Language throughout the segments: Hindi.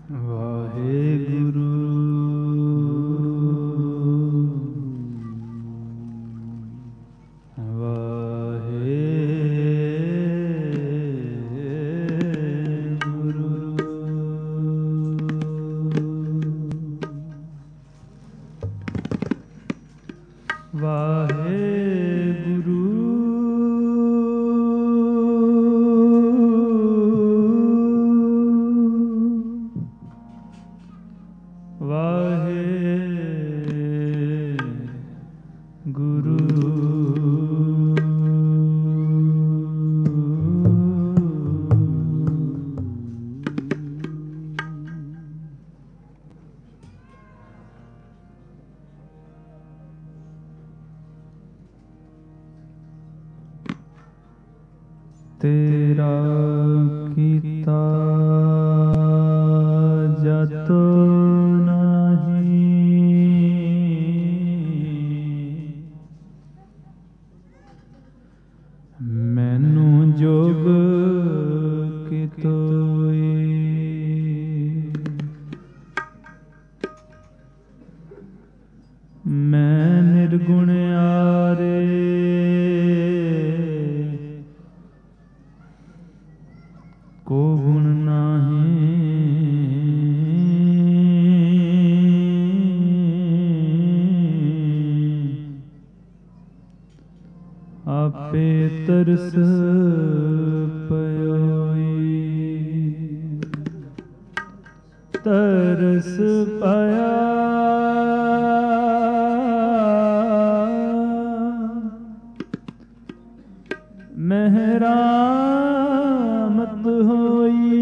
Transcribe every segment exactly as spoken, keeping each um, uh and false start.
वाहेगुरु तेरा कीता जत नहीं, मैनू जोग कितोई। मैं निर्गुण आरे को गुण नाही, आपे तरस पयोई। तरस पाया मेहरामत होई।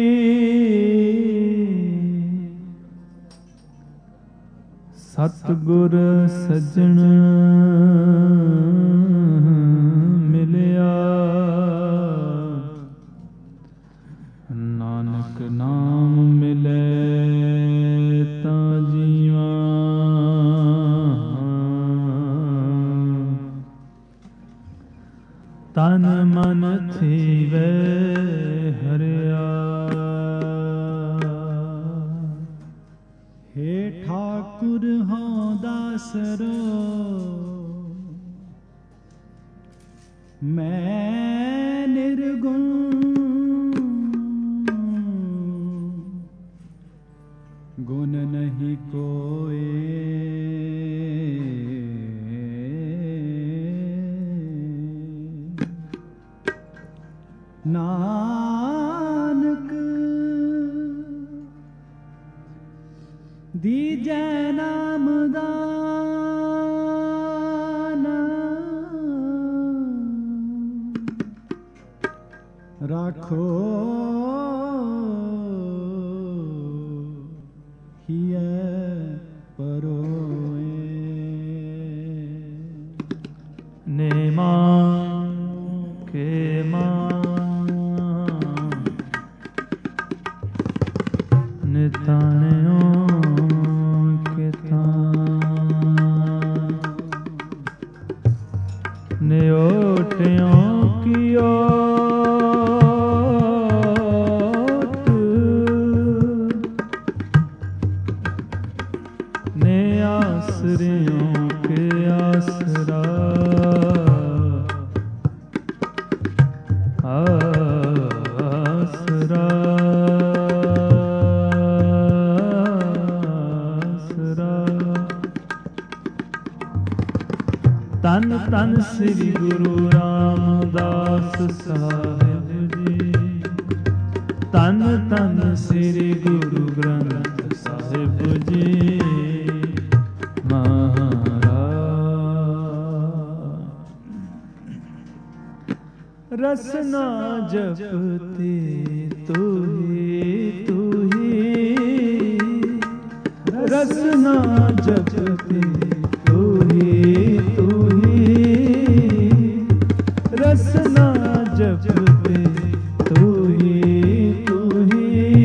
सतगुर सज्जन मिलिया, नानक नाम मिले तां जीवा। तन मन थीवे हरिया। हे ठाकुर हों दासरो, मैं निर्गुण। गुण नहीं कोई, नानक दीजै नाम दान। राखो हिय परोए। नेमा के नितान्यों के न्योटियों की ओट, ने आसरियों के आसरा। आसरा तन तन श्री गुरु रामदास साहिब जी। तन तन श्री गुरु ग्रंथ साहिब जी महाराज। रसना जपते तू ही तू ही, रसना जपते तू ही तू ही, रसना जपते तू ही तू ही।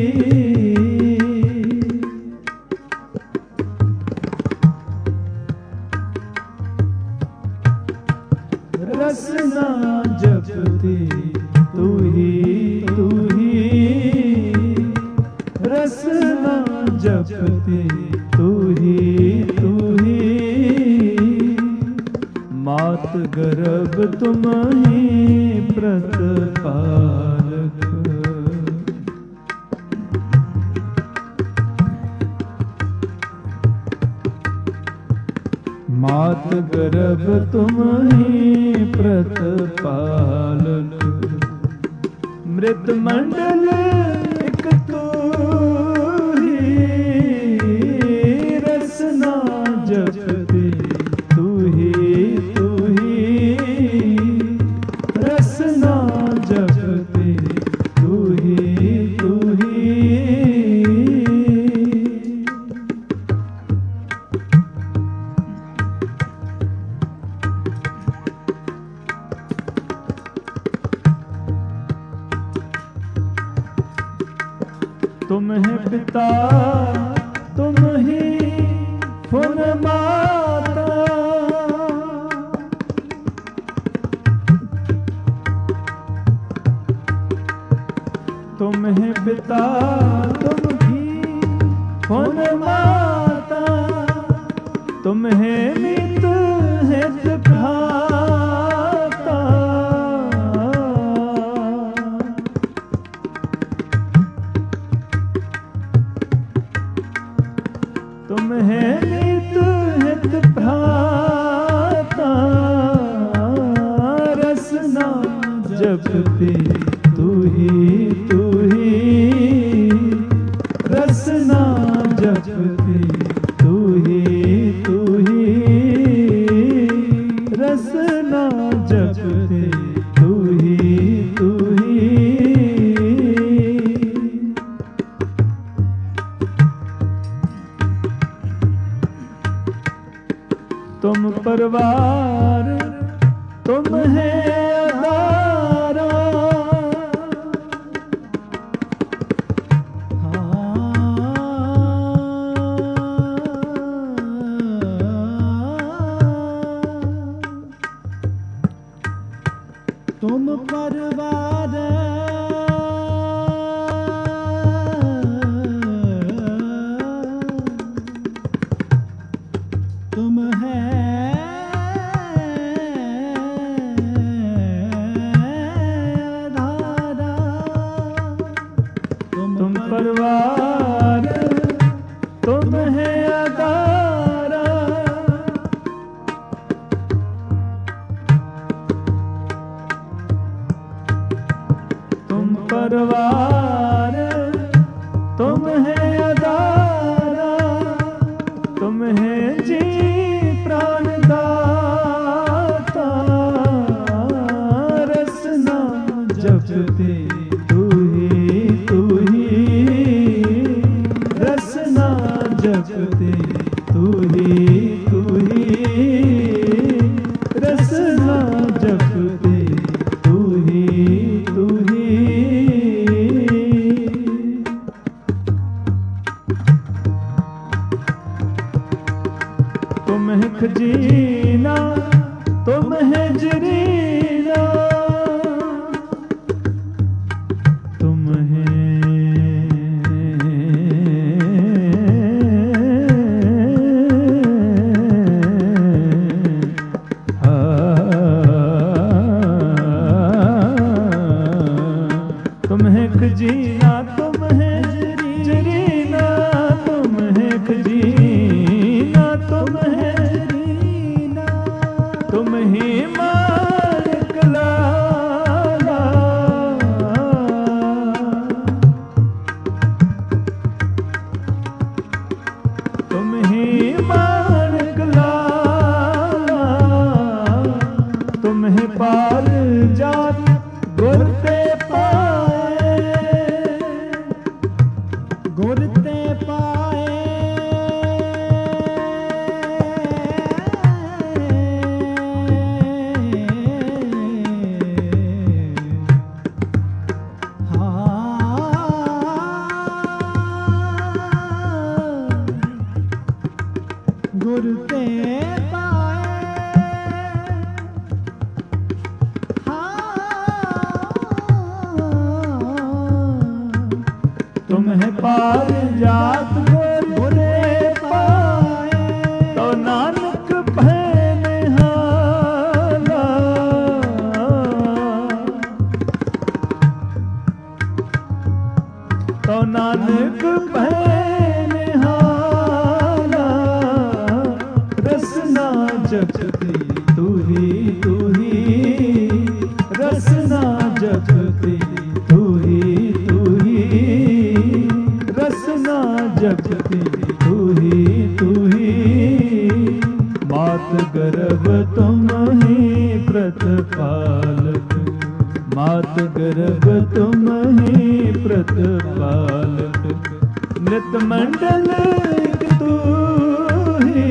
रसना जपते तू ही तू ही, रस जपते तू ही तू ही, मात गर्भ तुम ही प्रतिपालक। मात गर्भ तुम ही प्रतिपालक, मृत मंडल एक तू ही, रसना जपते तू ही तू ही, रसना जपते तू ही तू ही। तुम है पिता तुम ही फुन माता, तुम है पिता तुम ही फुन माता, तुम है मित हित भ्राता। तुम है नित हित भ्राता, रसना जपते तू ही तू ही, रसना जपते तू ही तू ही, रसना जपते तू ही तू ही। तुम परवार तुम है आधारा, तुम परवार तुम है धारा, तुम परवार तुम है अदारा, तुम परवार तुम है अदारा, तुम है जी प्राणदाता, रसना जपते तू ही तू ही, रसना जपते तू ही तू ही, रसना जपते तू ही तू ही। तुम है खजीना तुम है जरीना, तुम है आ, तुम है खजीना तुम है जरीना, तुम है खजीना तुम है जरीना, तुम ही मालिक लाला, तुम ही मालिक लाला, तुम है पाल जात गुरते पाए, गुरते पाए, गुरते पाए, तुम है पार जात गो तो नानक पहनहारा रसना जपती तू ही तू ही रसना जपती तू ही तू ही रसना जपती तू ही तू ही मात गर्भ तुम ही प्रतिपालक मात गर्भ तुम ही प्रतिपालक नित मंडल तू ही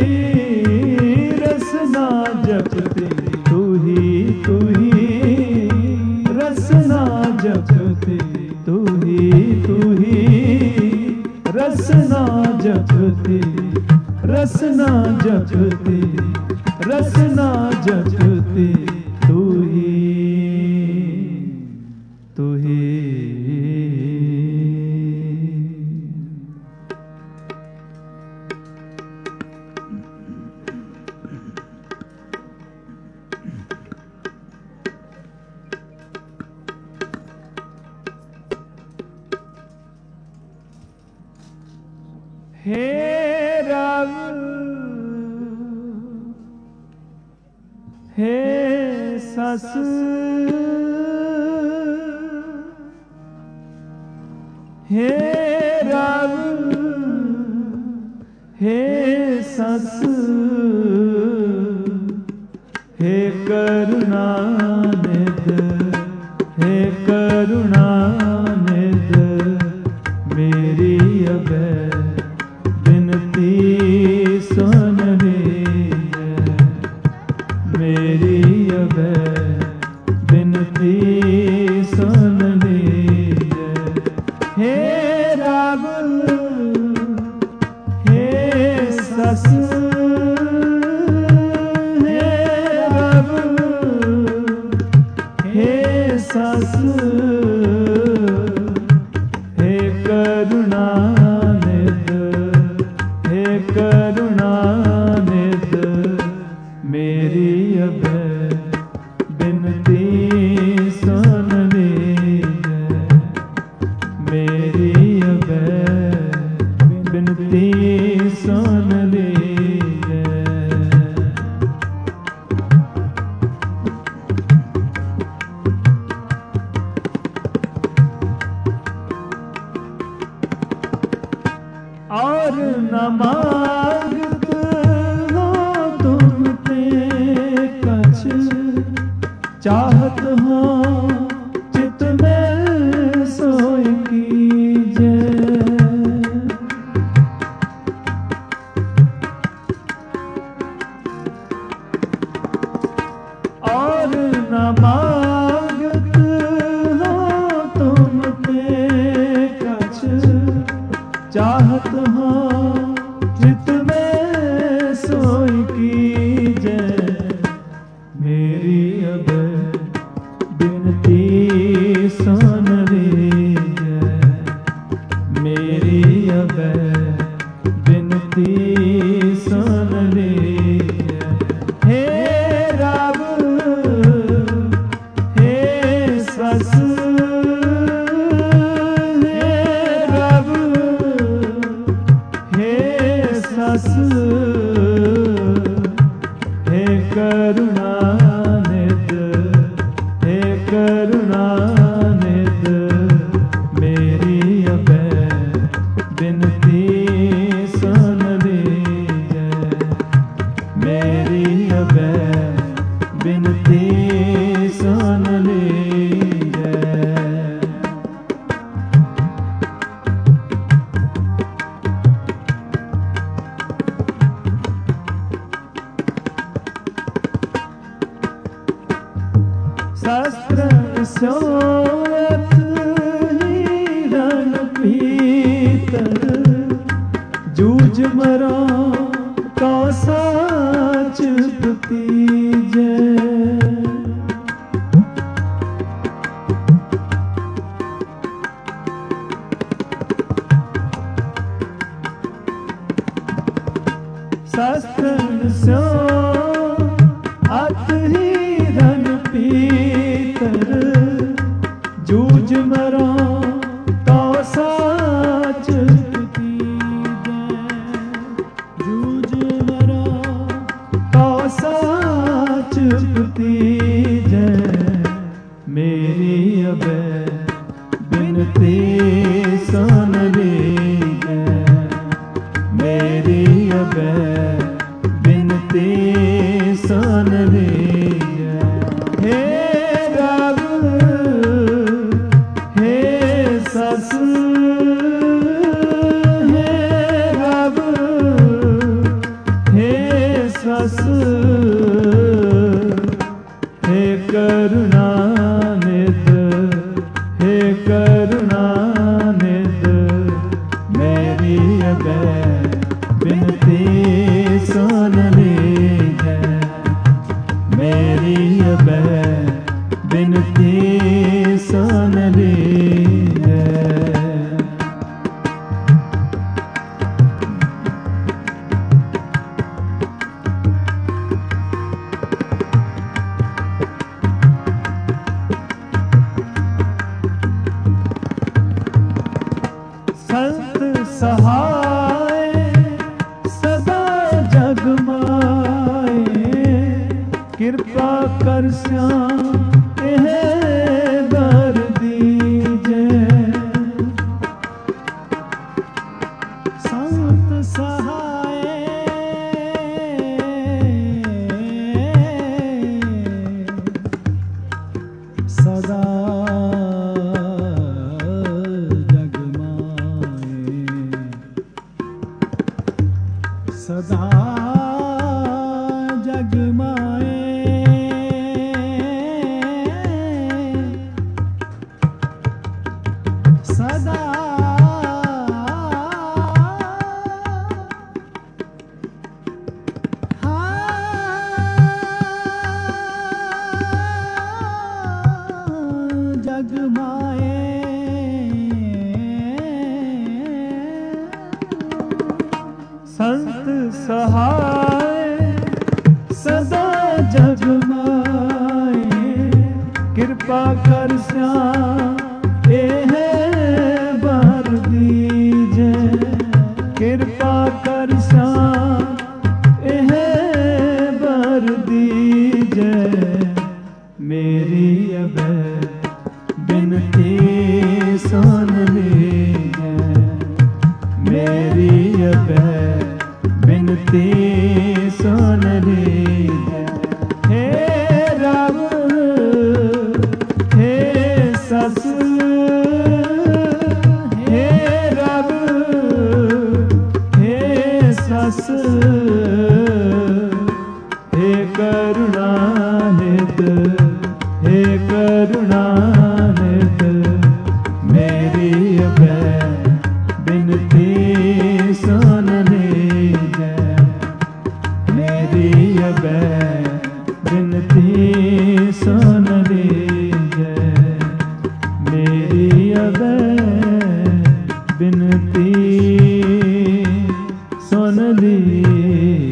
रसना जपती तू ही तू ही रसना जपती तू ही तू ही रसना जपती रसना जपती रसना जपती तू ही तू ही हे रब हे सस हे रब हे सस हे करुणानिध हे करुणानिध मेरी अभय सुन मेरी अभय बिनती सुन हे रब हे सस हे रब हे सस हे करुणानिध हे करुणानिध मेरी अभय बिनती सुन मेरी अभय बिनती सुन और न मांगत हो तुम ते कछ चाहत हो चित में सोई कीजे और न मांगत हो तुम ते कछ चाहत हो चित में सोई कीजे मेरी अभय बिनती सुन लीजे मेरी अभय बिनती सुन लीजे हे रब हे सस हे करुणानिध हे करुणानिध मेरी अभय बिनती सुन लीजे मेरी अभय बिनती सुन लीजे शस्त्र सोत हिरण पीतर जूझ मरा का साच पतीजे शस्त्र सो अत हिरण पीतर जूझ मरा तो साच मेरी अबै बिनती सुन लीजै, मेरी अबै बिनती सुन लीजै। संत सहाय सदा जग माए, कृपा कर श्याम एह बर दीजै। संत सहाय सदा सदा जग माए, सदा जग माए। संत सहाय सदा जग माए, कृपा कर श्याम एह बर दीजै, कृपा कर श्याम एह बर दीजै। मेरी अबै बिनती सुन लीजै, मेरी अबै बिनती सुन लीजै। हे रब हे सस, हे रब हे सस, हे करुणा निध, हे करुणा निध। मेरी अबै बिनती सुन लीजै, मेरी अबै बिनती सुन लीजै, मेरी अबै बिनती सुन लीजै।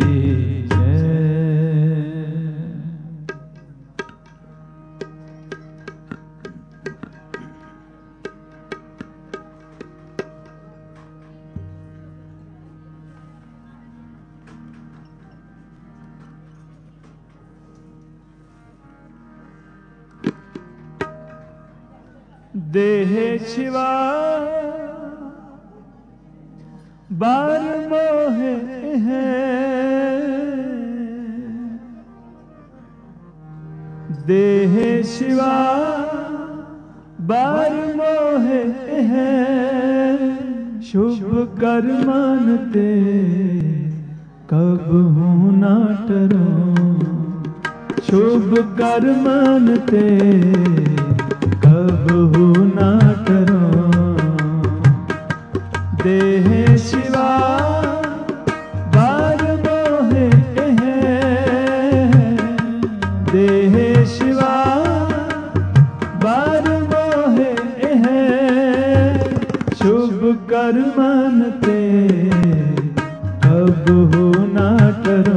देह शिवा बार मोह है, देह शिवा बार मोह है। शुभ कर्मन ते कब हूँ ना टरो, शुभ कर्मन ते कबहू ना करो। देह शिवा बार मोहे है, देह शिवा बार मोहे है। शुभ कर्मन ते कबहू ना करो,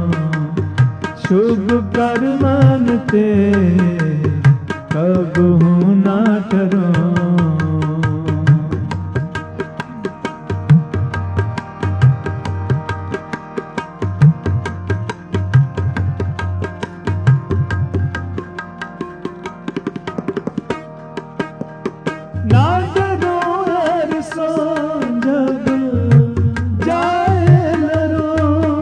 शुभ कर्मन ते कबहू ना करो। ना डरो हर सो जब जाए लरो,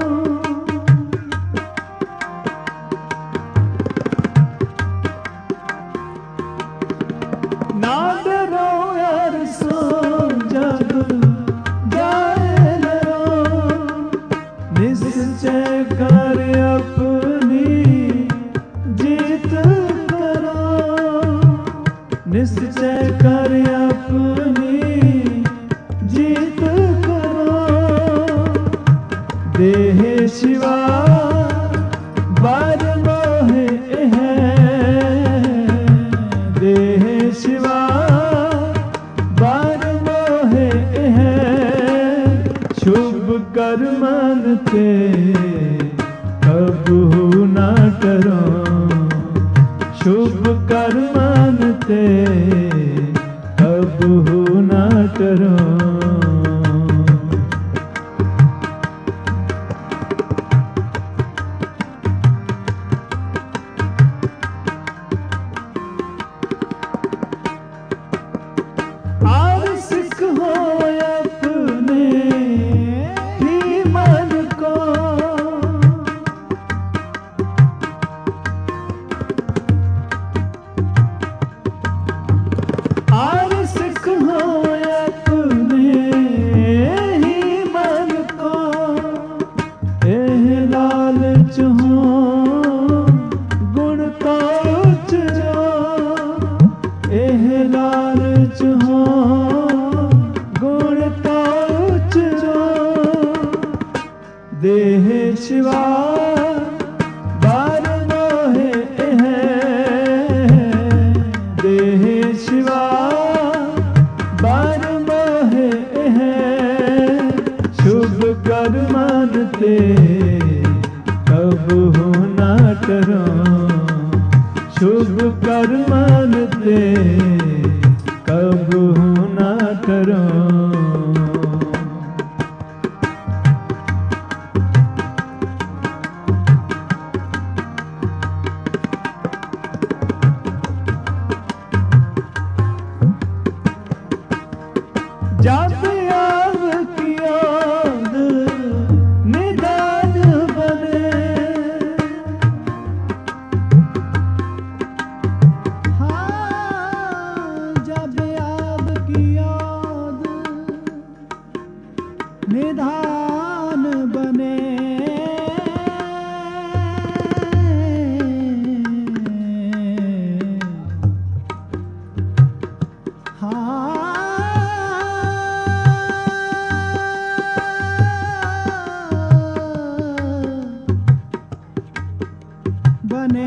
ना डरो हर सो जब जाए लरो। निश्चय कर अपनी जीत करो, निश्चय कर अपनी जीत करो। देह शिवा बार मोहे है, देह शिवा बार मोहे है, शुभ कर्मन ते कबू न करो, शुभ कर्मन ते कबू न करो। देह शिवा बार मोहे है, देह शिवा बार मोहे है, शुभ कर्मन ते कबू न करो, शुभ कर्मन ते कबू न करो। जब आव की याद निदान बने, हाँ जब आव की याद निदान बने, बने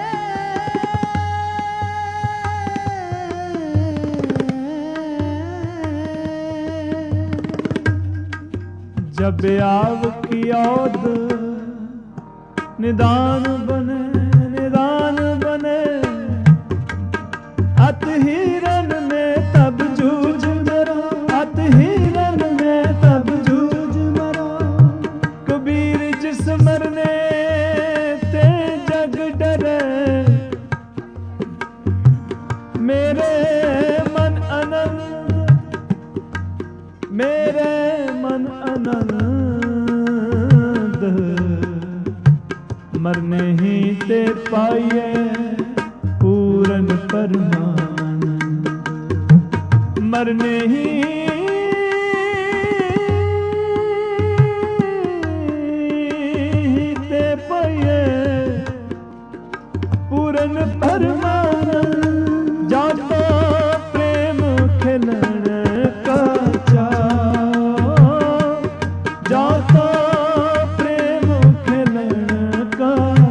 जब आव की याद निदान बने, निदान बने, अत हिरन में तब जूझ मरो, अत हिरन में तब जूझ मरो, कबीर जिस मरने मेरे मन अनंत, मेरे मन अनंत, मरने ही ते पाइए पूरन परमानंद, मरने ही ते पाइए पूरन परमानंद। जातो प्रेम खिलन का चाओ, जातो प्रेम खिलन का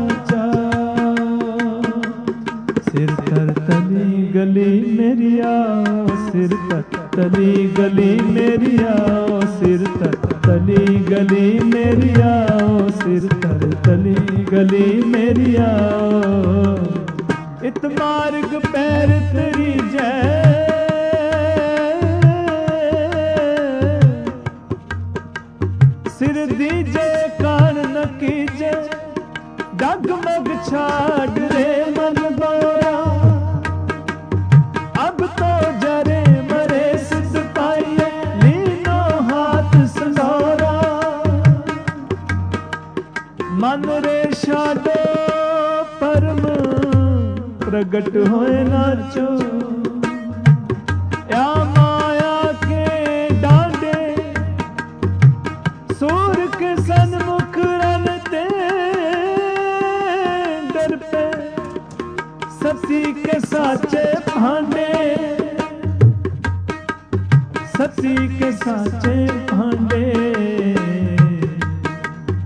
चाओ, सिर तर तली गली मेरी आओ, सिर तर तली गली मेरी आओ, सिर तर तली गली मेरी आओ, सिर तर तली गली मेरी आओ, इत मार्ग पैर तेरी जय, सिर दीजे कान न कीजे, डगमग छाड़ रे मन बोरा, अब तो जरे मरे सिद्ध पाइए, लीनो हाथ संदोरा, मन रे शादो परम प्रगट होए नाचो, या माया के डांडे सूर के सन्मुख रनते, डर पे सती के साचे भांडे, सती के साचे भांडे,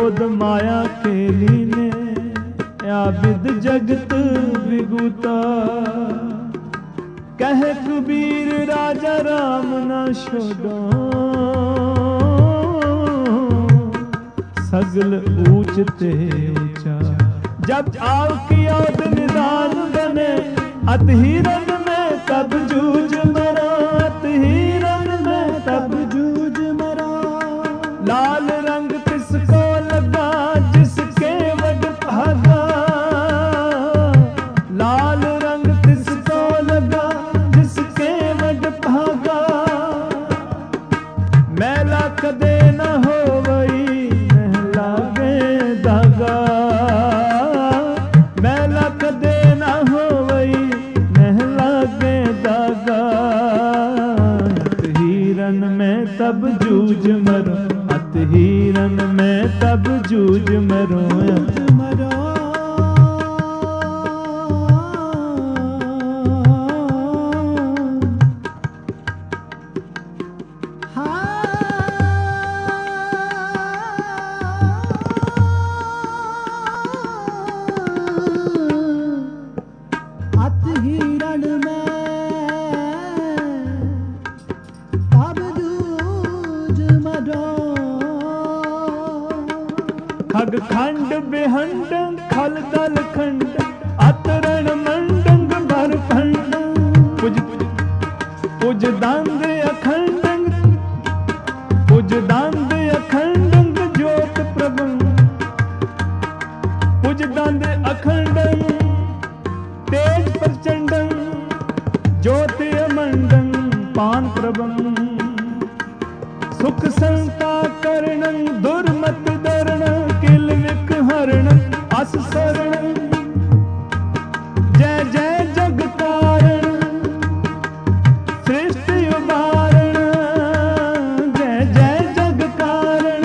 क्रोध माया खेली ने, आबिद जगत विगुता। कह कबीर राजा राम न छोड़ो, सगल ऊंच ते ऊंचा। जब आव की औद निदान बने, अत हिरन में तब जूझ मरा, अत हिरन में तब जूझ मरा। लाल रंग किसको लगा जिसके वड भागा, लाल रंग किसको लगा जिसके वड भागा। मैला कदे न हो वही महला गे दागा, मैला कदे न हो वही महला गे दागा। अत हिरन में तब जूझ मरो, अत हिरन में तब जूझ मरो, मरो। खग खंड बेहंड खल दल खंड, अतरण मंडंग भर फंड। पुज पुज दांद अखंड, पुज दांद अखंड ज्योत प्रभं। पुज दांद अखंड तेज प्रचंडं, ज्योति अमंडं पान प्रभं। सुख संता करणं दुर्मत दरण, किल विक हरण अस शरण। जय जय जग कारण सृष्टि उबारण, जय जय जग कारण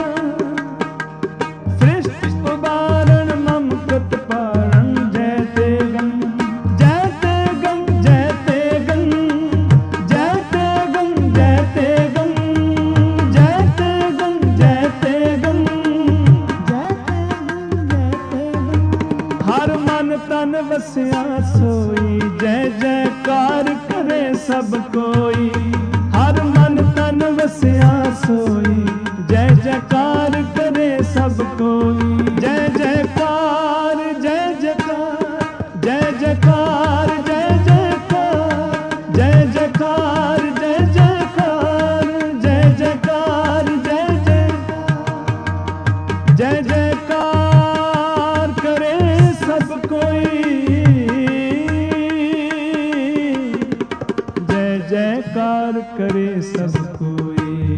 सृष्टि उबारण। मम कृत पारण जय ते गं, जय ते गं, जय ते गं, जय ते गं, जय ते गं, जय ते गं, जय ते गं, जय ते गं, जय ते गं। हर मन तन वसिया सोई, जय जयकार करे सब कोई। हर मन तन वसिया सोई, जय जयकार करे सब कोई। जय जयकार जय जयकार, जय जयकार जय जयकार, जय जयकार जय जयकार, जय जयकार जय जयकार। जय जयकार करे सब कोई, जय जयकार करे सब कोई।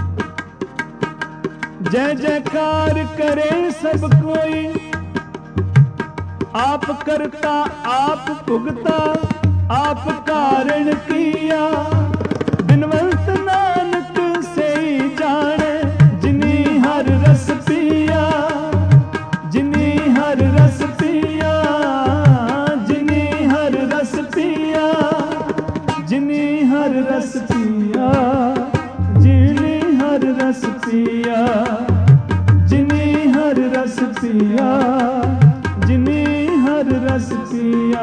जय जयकार करे सब कोई। आप करता आप भुगता, आप कारण किया। बिनवंत नानक से ही जाने, जिनी हर रस पिया, जिनी हर रस पिया, जिनी हर रस पिया, जिनी हर रस पिया, जिनी हर रस पिया, जिनी हर रस पिया, जिनी हर रस पिया।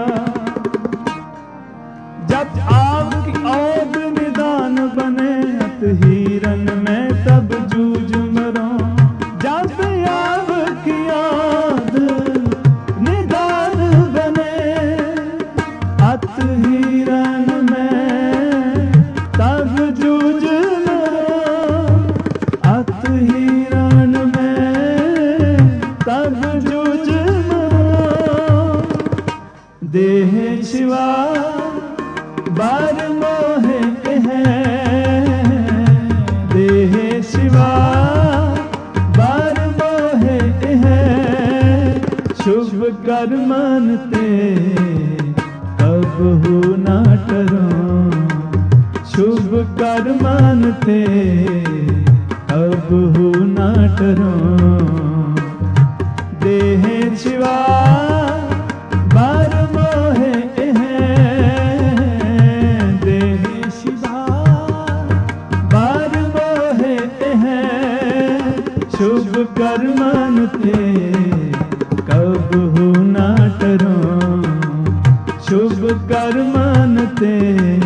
जब आग की औद निदान बने, अत हिरन में तब जूझ मरो। जब आग की औद निदान बने, अत हिरन में तब जूझ मरो। अत हिरन में तब जूझ मरो। देह शिवा बार मोहे हैं, देह शिवा बार मोहे हैं। शुभ कर मानते अब हो ना डरो, शुभ कर मानते अब हो ना डरो। देह शिवा बार मोहे हैं, देह शिवा बार मोहे हैं। शुभ कर्मन ते कबहू ना डरो, शुभ कर्मन ते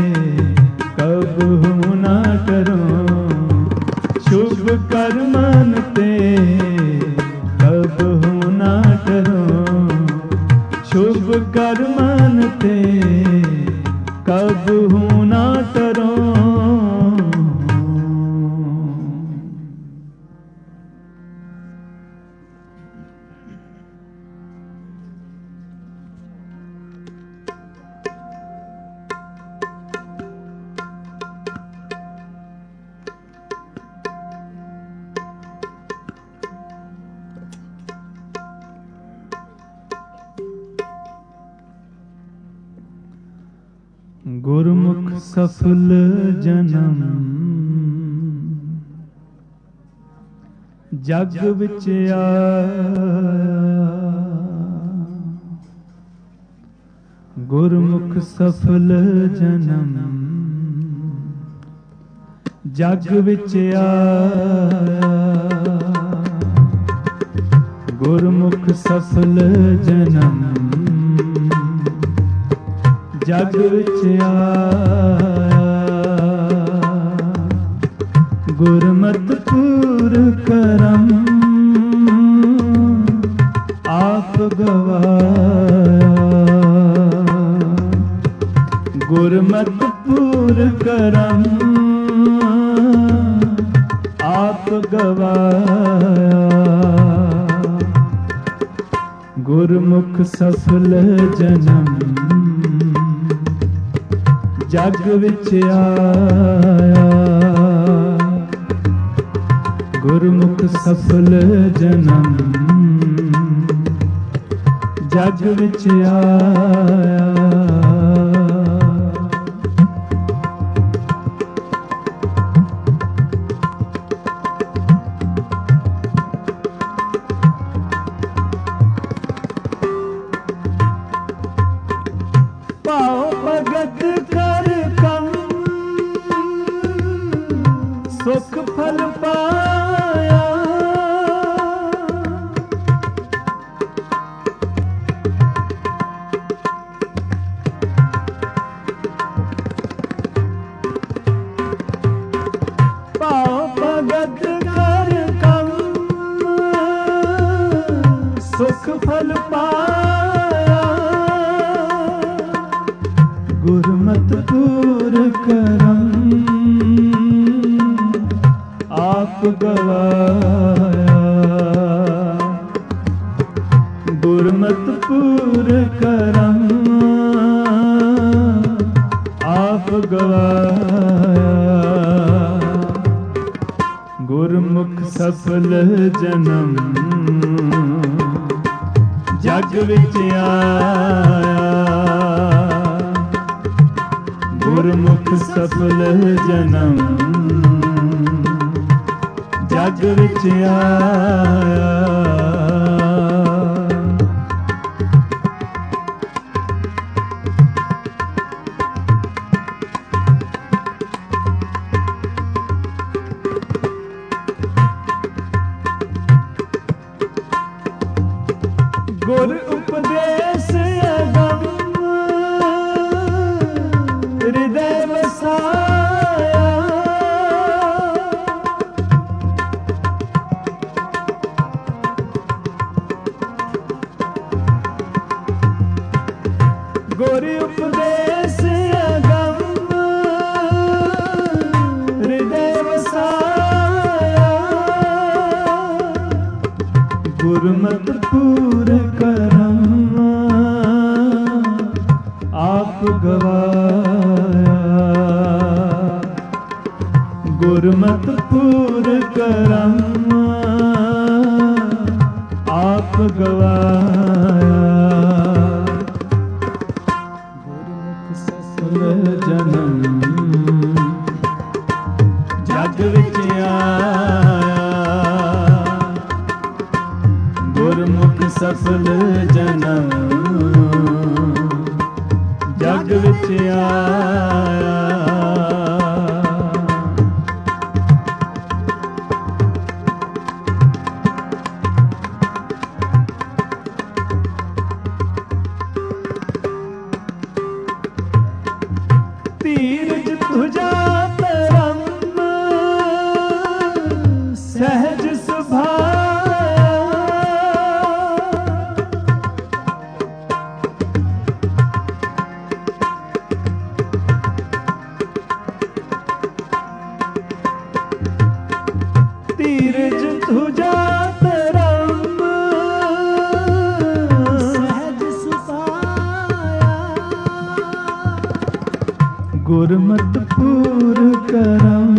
कबहू ना डरो, शुभ कर्मन ते कबहू ना डरो, शुभ कर्मन ते कबहू ना डरो। गुरमुख सफल जन्म जग विच आया, गुरमुख सफल जन्म जग विच आया, गुरमुख सफल जन्म जग विच आया, गुरमत पूर करम आप गवाया, गुरमत पूर करम आप गवाया, गुरमुख सफल जन्म जग विच आया, गुरमुख सफल जन्म जग विच आया। सुख फल पाया, पाओ भगत कर कम सुख फल पाया, गुरमत पूर करम आप गवाया, गुरमत पूर करम आप गवाया, गुरमुख सफल जन्म जग विच आया, गुरमुख सफल जन्म जग विच आया। गुर उपदेश अगम हृदय वसाया, गुर उपदेश अगम हृदय वसाया, गुरमत पूर करम आप गवाया, गुरमत पूर करम आप गवाया, गुरमुख सफल जन्म जग विच आया, गुरमुख सफल जन्म जग विच आया। गुरमत पूर करम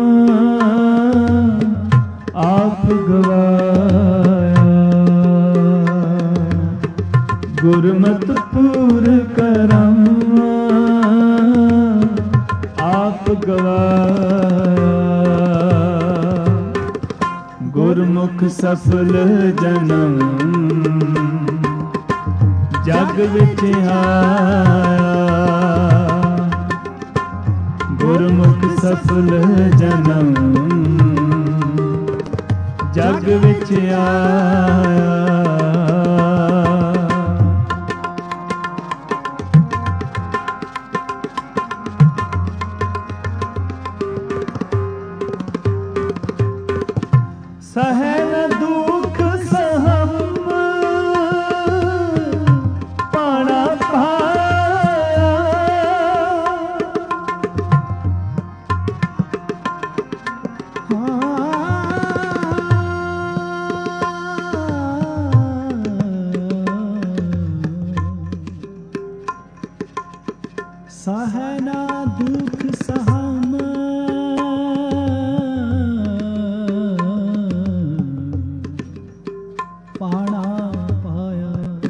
आप गवाया। गुरमत पूर करम आप गवाया। गुरमुख सफल जन्म जग विच आया। गुरमुख सफल जन्म जग विच आया। सहन दुख सहम पाना पाया। सहना दुख सहम पाना पाया।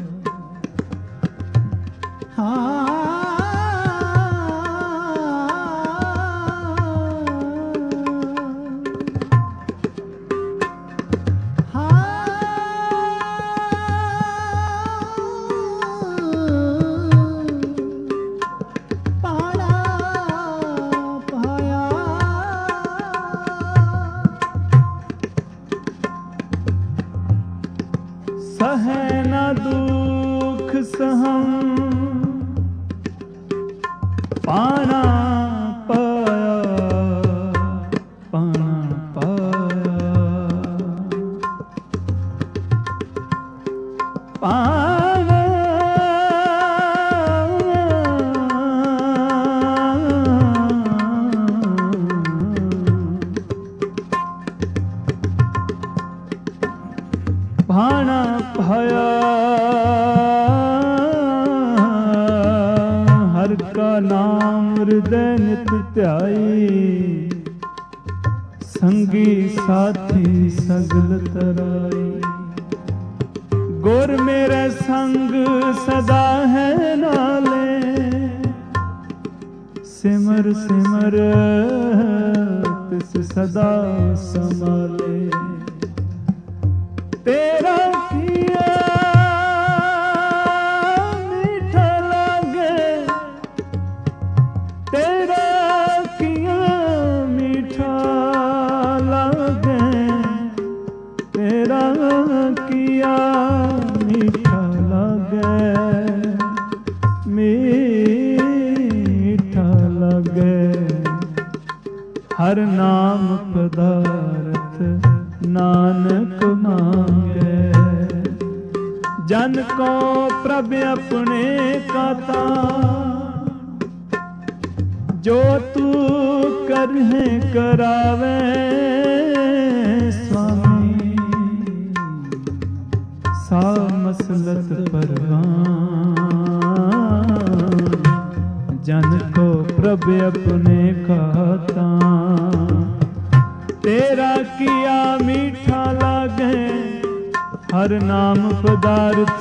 सहना दुख सहम पाना पाया। पाना पाया। पाना भाना भया। हर का नाम हृदय नित ध्याई। संगी साथी सगल तराई। गुर मेरे संग सदा है नाले। सिमर सिमर तिस सदा संभाले। तेरा किया मीठा लागे। तेरा किया मीठा लागे। तेरा किया मीठा लागे। मीठा लागे। हर नाम पदार्थ नानक मांगे। जन को प्रभ अपने का तान। जो तू करहे करावे स्वामी। सा मसलत परवान। जन को प्रभ अपने का तान। तेरा किया मीठा लागे। हर नाम पदार्थ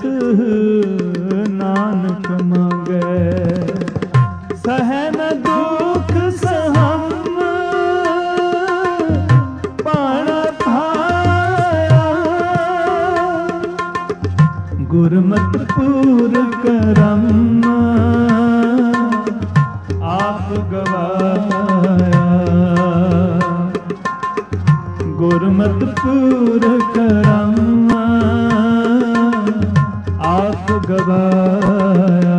नानक मांगे। सहन दुख सहम पाना पाया। गुरमत पूर करम आप गवाया। गुरमत पूर करम आप गवाया।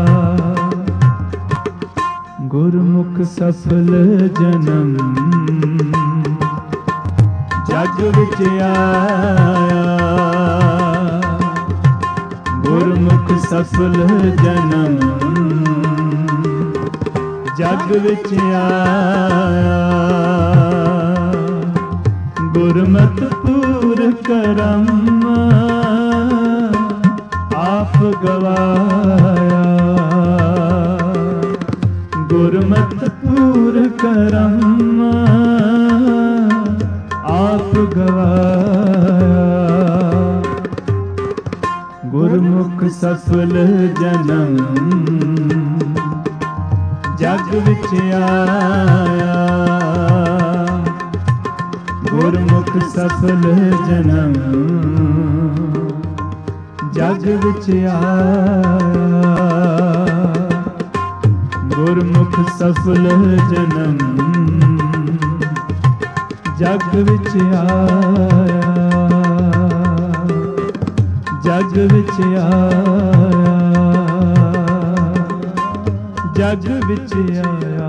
गुरमुख सफल जन्म जग विच आया। गुरमुख सफल जन्म जग विच आया। गुरमत पूर करम आप गवाया। गुरमत गवाया। गुरमुख सफल जन्म जग विच आया। गुरमुख सफल जन्म जग विच आया। गुरमुख सफल जन्म जग विच आया। जग विच आया। जग विच आया।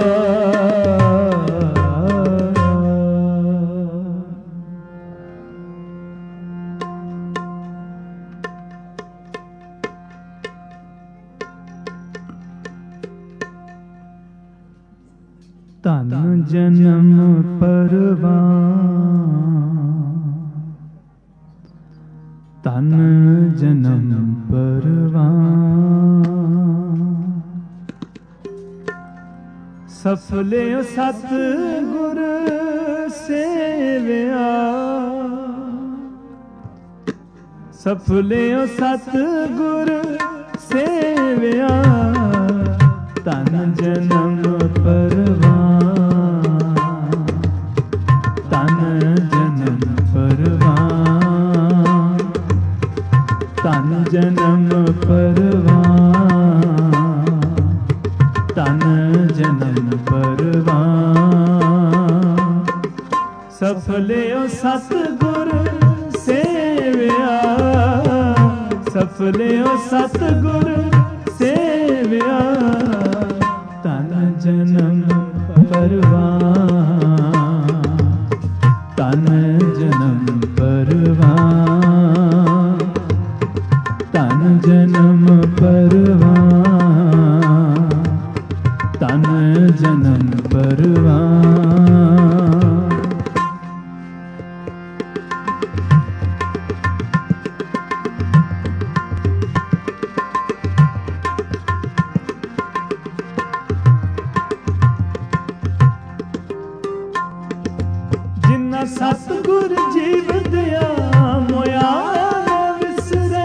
धन जन्म परवान। धन जन्म परवान। सफले सत गुर सेविया। सफले सत गुर सेविया। धन जन्म परवान। धन जन्म परवान। धन जन्म परवान। धन जन्म परवान। सफले सतगुर सेविया। सफले सतगुर सेविया। धन जन्म परवान। धन जन्म परवान। धन जन्म परवान। धन जन्म परवान। सतगुर जीव दिया मोया विसरे।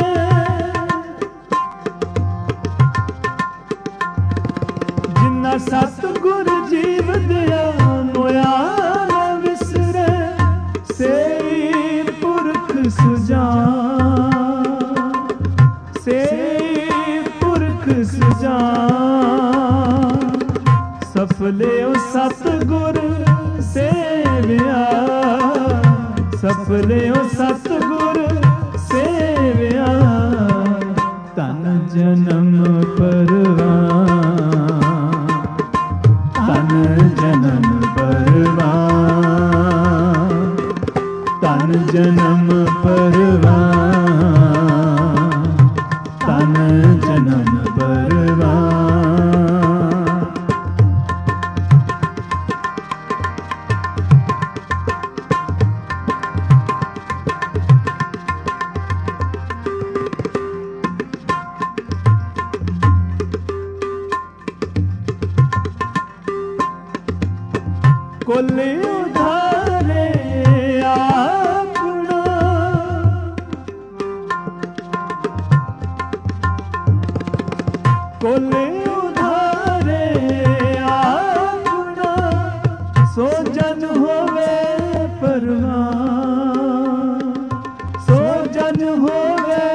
जिन्ना सतगुर जीव दिया मोया विसरे। से पुरख सुजान। से पुरख सुजान। सफले सतगुर सेविया। सफले सतगुर सेविया। धन जन्म परवान। धन जन्म परवान। धन जन्म परवान। धन जन्म परवान। कोले उधारे आपना। कोले उधारे आपना। सो जन होवे परवान। सो जन होवे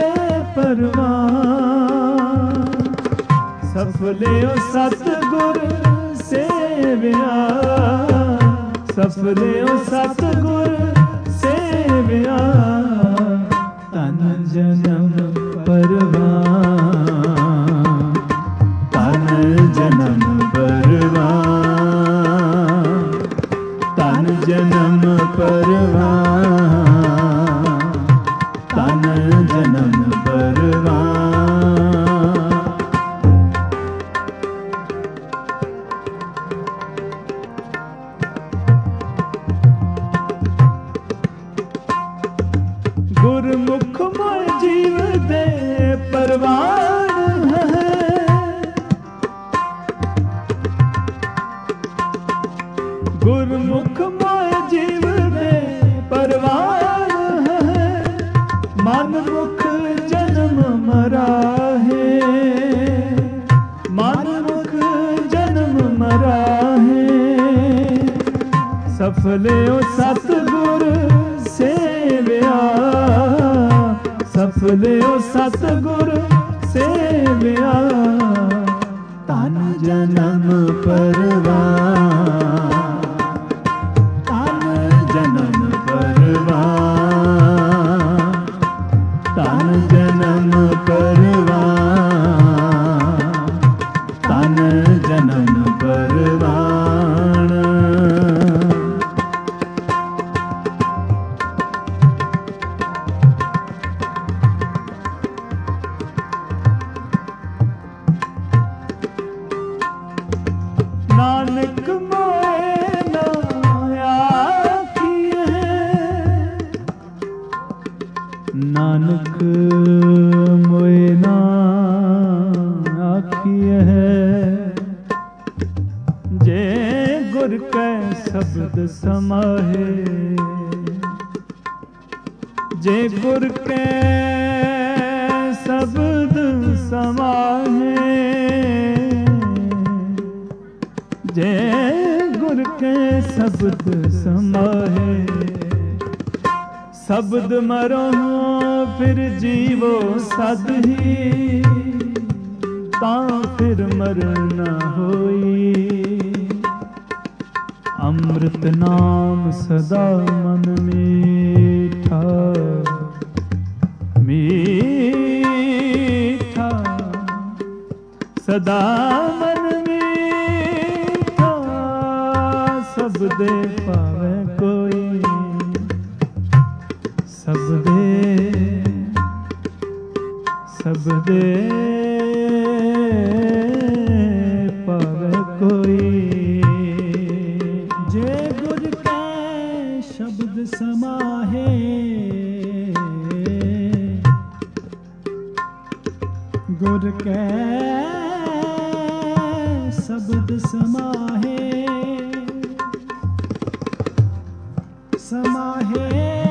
परवान। सफले सतगुर सेविया। सफले सतगुर सेविया। धन जन्म परवान। धन जन्म परवान। धन जन्म परवान। धन जन्म परवान। गुरमुख मोय जीव दे परवान है। गुरमुख मोय जीव दे पर ਸਫਲਿਓ ਸਤਿਗੁਰ ਸੇਵਿਆ, ਸਫਲਿਓ ਸਤਿਗੁਰ ਸੇਵਿਆ। ਤਨ ਜਨਮ ਪਰਵਾਨ, ਤਨ ਜਨਮ ਪਰਵਾਨ, ਤਨ ਜਨਮ ਪਰਵਾਨ, ਤਨ ਜਨਮ ਪਰਵਾਨ। ਨਾਨਕ ਮੋਏ ਨਾ ਆਖੀਐ, ਨਾਨਕ ਮੋਏ ਨਾ ਆਖੀਐ। ਜੇ ਗੁਰ ਕੈ ਸ਼ਬਦ ਸਮਾਹੇ, ਜੇ ਗੁਰ ਕੈ ਸ਼ਬਦ ਸਮਾਹੇ, ਜੇ ਗੁਰ ਕੇ ਸ਼ਬਦ ਸਮਾਹੇ। ਸ਼ਬਦ ਮਰੋ ਫਿਰ ਜੀਵੋ ਸਦ ਹੀ, ਤਾਂ ਫਿਰ ਮਰਨਾ ਹੋਈ। ਅੰਮ੍ਰਿਤ ਨਾਮ ਸਦਾ ਮਨ ਮੀਠਾ, ਮੀਠਾ ਸਦਾ ਮਨ ਸਬਦੇ ਭਾਵੇ ਕੋਈ, ਸਬਦੇ ਸਬਦੇ ਭਾਵੇ ਕੋਈ। ਜੇ ਗੁਰ ਕੈ ਸ਼ਬਦ ਸਮਾਹੇ, ਗੁਰ ਕੈ ਸ਼ਬਦ ਸਮਾਹੇ, ਸਮਾਹੇ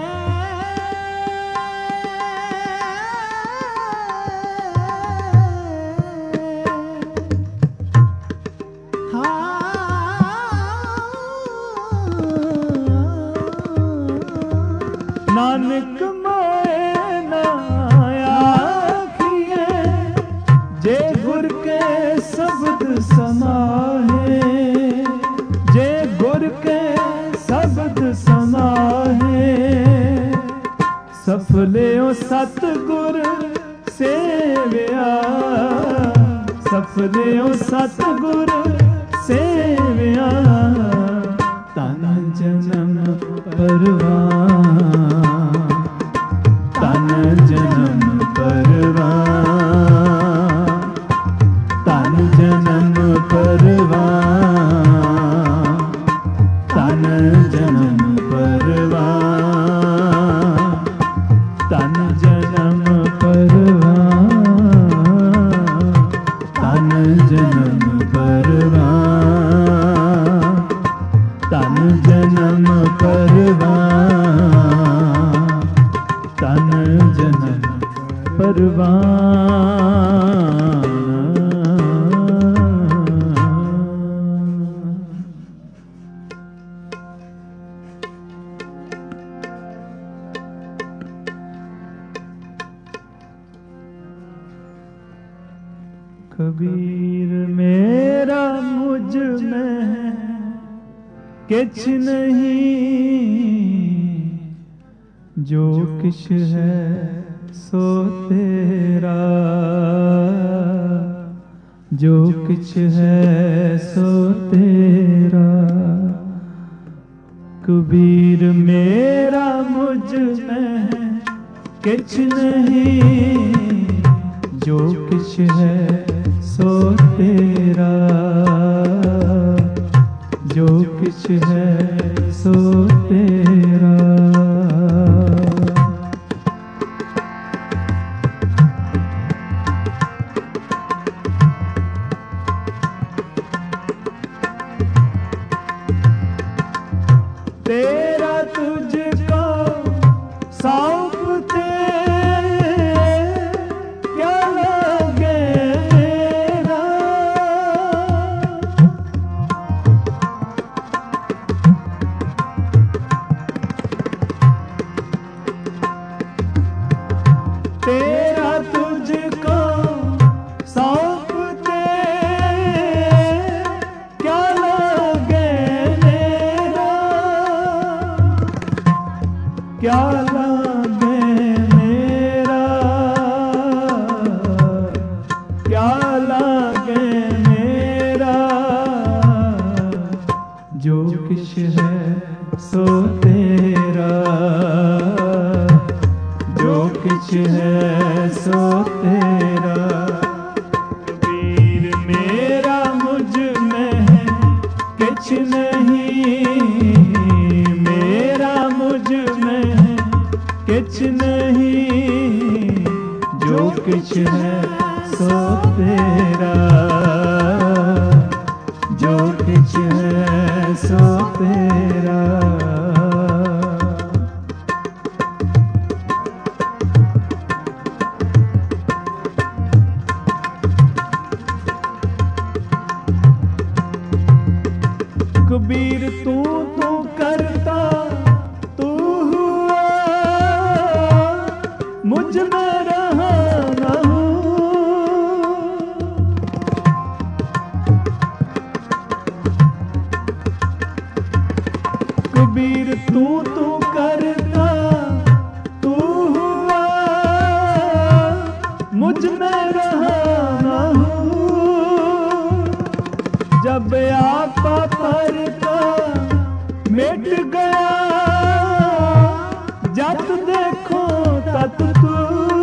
ਨਾਨਕ ਮੋਏ ਨਾ ਆਖੀਐ, ਜੇ ਗੁਰ ਕੇ ਸ਼ਬਦ ਸਮਾਹੇ, ਜੇ ਗੁਰ ਕੇ ਸ਼ਬਦ ਸਮਾਹੇ। ਸਫਲਿਓ ਸਤਿਗੁਰ ਸੇਵਿਆ, ਸਫਲਿਓ ਸਤਿਗੁਰ ਸੇਵਿਆ। ਤਨ ਜਨਮ ਪਰਵਾਨ, ਤਨ ਜਨਮ ਪਰਵਾਨ, ਤਨ ਜਨਮ ਪਰਵਾਨ, ਤਨ ਜਨਮ ਪਰਵਾਨ, ਤਨ ਜਨਮ ਪਰਵਾਨ, ਤਨ ਜਨਮ ਪਰਵਾਨ, ਤਨ ਜਨਮ ਪਰਵਾਨ, ਤਨ ਜਨਮ ਪਰਵਾਨ। कबीर मेरा मुझ में किछ नहीं, जो किछ है सो तेरा, जो किछ है सो तेरा। कबीर मेरा मुझ में किछ नहीं, जो किछ है सो तेरा, जो किछ है सो तेरा। तेरा तुझको सौंपते क्या लगे मेरा, क्या लागे मेरा, क्या लागे मेरा, जो किश है सो तेरा, जो किछ है सो तेरा। कबीर मेरा मुझ में है किछ नहीं, मेरा मुझ में है किछ नहीं, जो किछ है सो तेरा, जो किछ है सो तेरा। कबीर तू तू करता तू हुआ, मुझ में रहा न हूँ। कबीर तू तू करता तू हुआ, मुझ में रहा न हूँ। जब आपा परता मिट गया, जब देखो तत तू,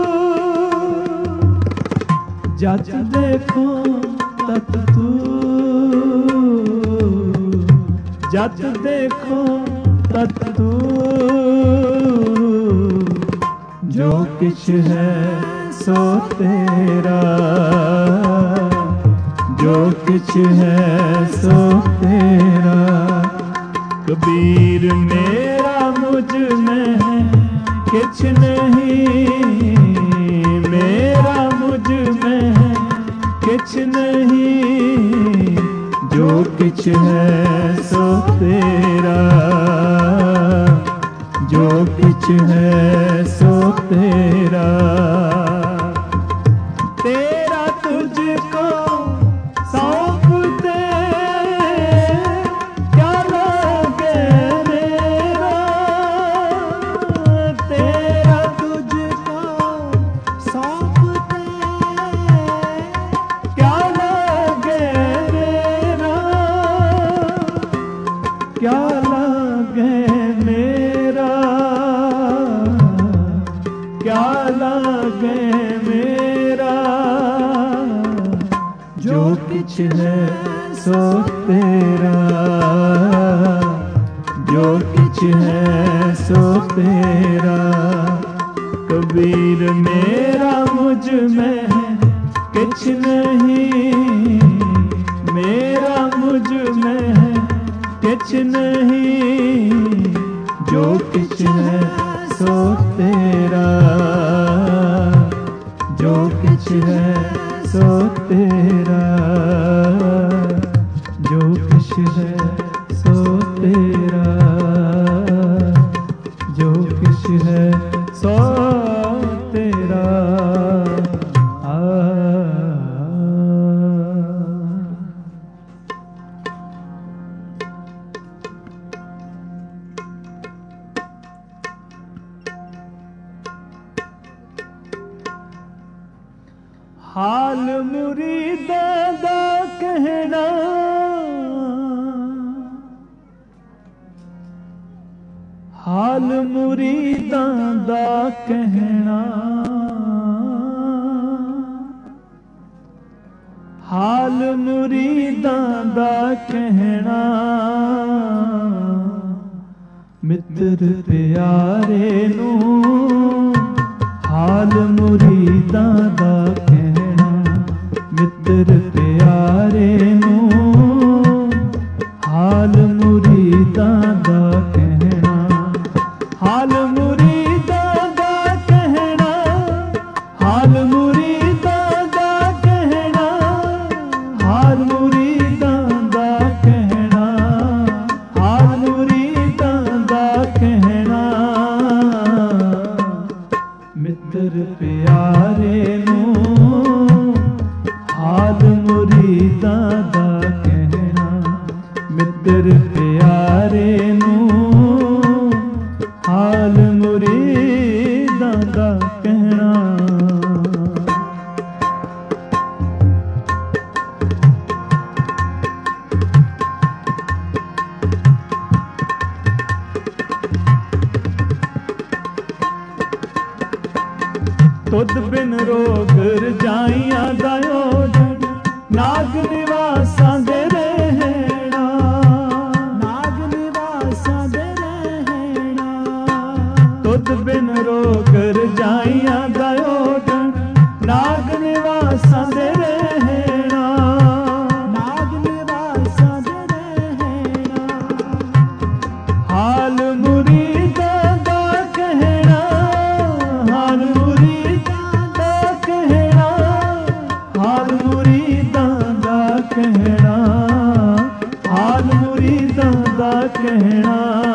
जब देखो तत तू, जब देखो तत तू, जो किछ है सो तेरा, जो किछ है सो तेरा। कबीर मेरा मुझ में है किछ नहीं, मेरा मुझ में है किछ नहीं, जो किछ है सो तेरा, जो किछ है सो तेरा। तेरा तुझको सौंप दे, क्या लागे मेरा, तेरा तुझको सौंप दे, क्या लागे मेरा, क्या लागे मेरा, क्या लागे मेरा, जो किछ है सो तेरा, जो किछ है सो तेरा। कबीर मेरा मुझ में है किछ नहीं, मेरा मुझ में है किछ नहीं, जो किछ है सो तेरा, जो किछ है सो तेरा, जो किछ है सो तेरा, जो किछ है सो तेरा। आ हाल मुरीदां दा कहना, हाल मुरीदां दा कहना, हाल मुरीदां दा कहना, मित्र प्यारे नू हाल मुरीदां दा कहना, मित्र प्यारे नू हाल मुरीदां दा कहना, हाल मुरीदां दा कहना, हाल मुरीदां दा कहना, हाल मुरीदां दा कहना, हाल मुरीदां दा कहना, मित्र प्यारे नू तुद बिन रोग रजाइयां दा ओढ़ नाग निवासां दे रहना, नाग निवासां दे रहना। तुद बिन रोग रजाइयां दा ओढ़ नाग निवासां दे रहना, नाग निवासां दे रहना। हाल मुरीदां दा कहना, हाल मुरीदां दा कहना, हाल मुरीदां दा कहना, हाल मुरीदां दा कहना।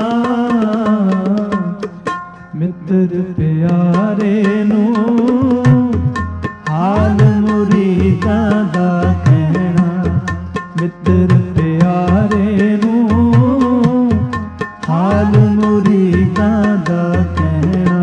मित्र प्यारे नूं हाल मुरीदां दा कहना, मित्र प्यारे नूं हाल मुरीदां दा कहना।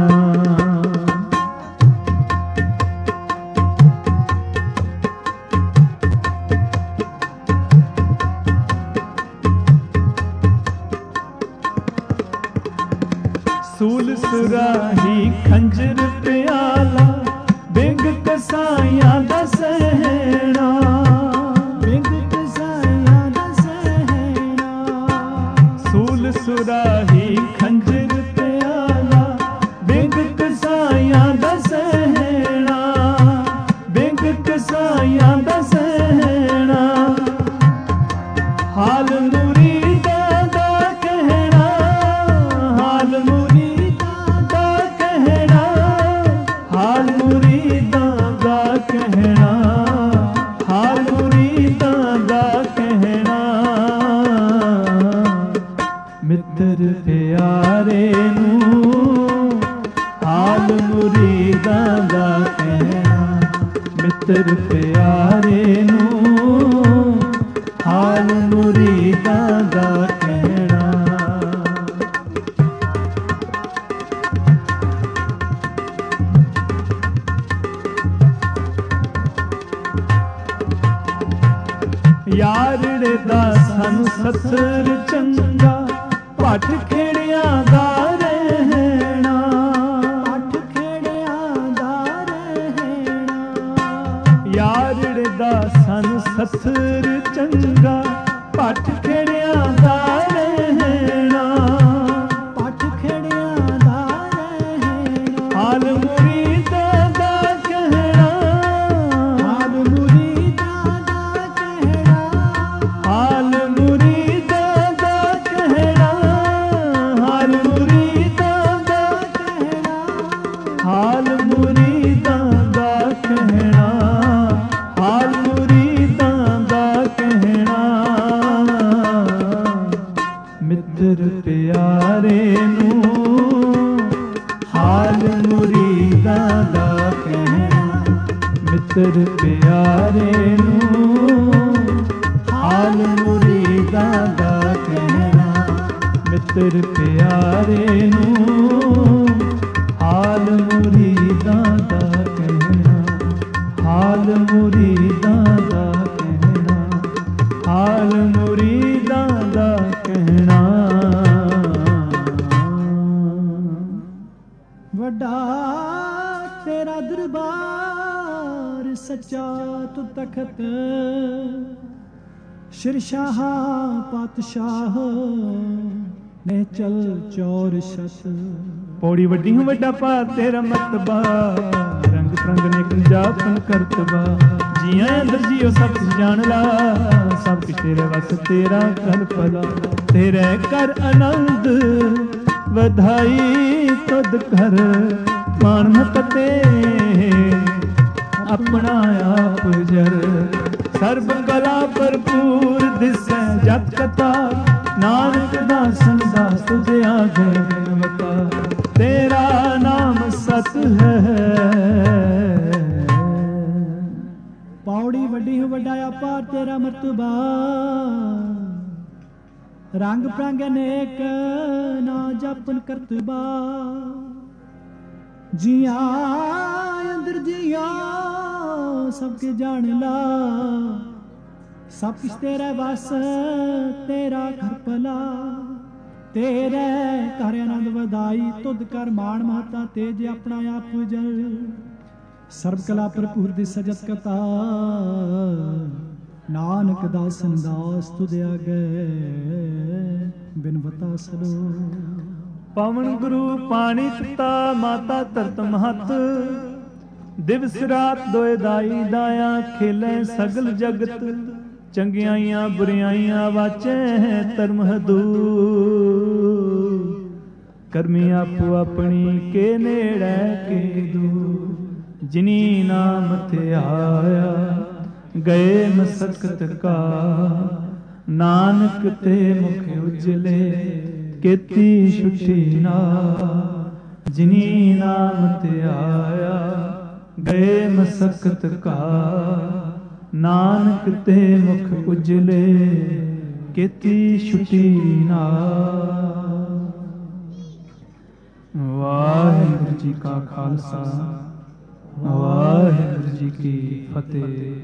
सूल सुराही खंजर प्याला बिंग कसाइयां दा सहना, बिंग कसाइयां दा सहना। सूल सुराही खंजर प्याला बिंग कसाइयां दा सहना, बिंग कसाइयां दा सहना। हाल मुरीदां दा कहना, हाल मुरीदां दा कहना, हाल मुरीदां दा कहना, हाल मुरीदां दा कहना। मित्र प्यारे नूं हाल मुरीदां दा कहना, मित्र प्यारे नूं हाल मुरीदां दा कहना। यारड़े दा सानू ससर चंगा भट खेड़ियां दा रहना, भट खेड़ियां दा रहना। यारड़े दा सानू ससर चंगा भट खेड़ियां दा रहना, भट खेड़ियां दा रहना। हाल मुरीदां दा कहना, हाल मुरीदां दा कहना, हाल मुरीदां दा कहना, हाल मुरीदां दा कहना। हाल मुरीदां दा कहना, हाल मुरीदां दा कहना। मित्र प्यारे नूं हाल मुरीदां दा कहना, मित्र प्यारे नूं हाल मुरीदां दा कहना, मित्र प्यारे नूं हाल मुरीदां दा कहना, हाल मुरीदां दा कहना, हाल मुरीदां दा कहना। वड्डा तेरा दरबार सच्चा तू तखत, शिरशाह पातशाह ने चल चौर शत। पौड़ी वड्डी हूँ वड्डा पा तेरा मतबा, रंग प्रंग ने कंजापन करतबा। जिया अंदर जियो सब कुछ जान ला, सब कुछ तेरे वस तेरा कर भला। तेरे कर आनंद वधाई तुद कर मान मते, अपना आप जर सर्ब कला भरपूर दिसै जत कथा। नानक दासन दास तुझे आगे बता, तेरा नाम सत है। पौड़ी वड्डी हूँ वड्डा अपार तेरा मर्तबा, रंग प्रंग अनेक ना जपन करतबा। जिया अंदर जिया सबके जान ला, सब कुछ तेरा बस तेरा घर भला। तेरे कर आनंद वधाई तुद कर मान महता तेज अपना आप जल। ਸਰਬ ਕਲਾ ਭਰਪੂਰ ਦੀ ਸਜਤ ਕਤਾ ਨਾਨਕ ਦਾਸਨ ਦਾਸ ਤੁਧ ਆਗੇ ਬਿਨਵਤਾ ਸਲੋ। ਪਵਨ ਗੁਰੂ ਪਾਣੀ ਪਿਤਾ ਮਾਤਾ ਧਰਤ ਮਹਤ ਦਿਵਸ ਰਾਤ ਦੋਇ ਦਾਈ ਦਾਇਆ ਖੇਲੇ ਸਗਲ ਜਗਤ ਚੰਗਿਆਈਆਂ ਬੁਰਿਆਈਆਂ ਵਾਚੈ ਧਰਮ ਹਦੂ ਕਰਮੀ ਆਪੋ ਆਪਣੀ ਕੇ ਨੇੜੇ ਕੇ ਦੂ ਜਿਨੀ ਨਾਮ ਧਿਆਇਆ ਗਏ ਮਸਕਤ ਕਾ ਨਾਨਕ ਤੇ ਮੁਖ ਉਜਲੇ ਕੀਤੀ ਛੁੱਟੀ ਨਾ ਜਿਨੀ ਨਾਮ ਧਿਆਇਆ ਗਏ ਮਸਕਤ ਕਾ ਨਾਨਕ ਤੇ ਮੁਖ ਉਜਲੇ ਕੀਤੀ ਛੁੱਟੀ ਨਾ। ਵਾਹਿਗੁਰੂ ਜੀ ਕਾ ਖਾਲਸਾ ਵਾਹਿਗੁਰੂ ਜੀ ਕੀ ਫਤਿਹ।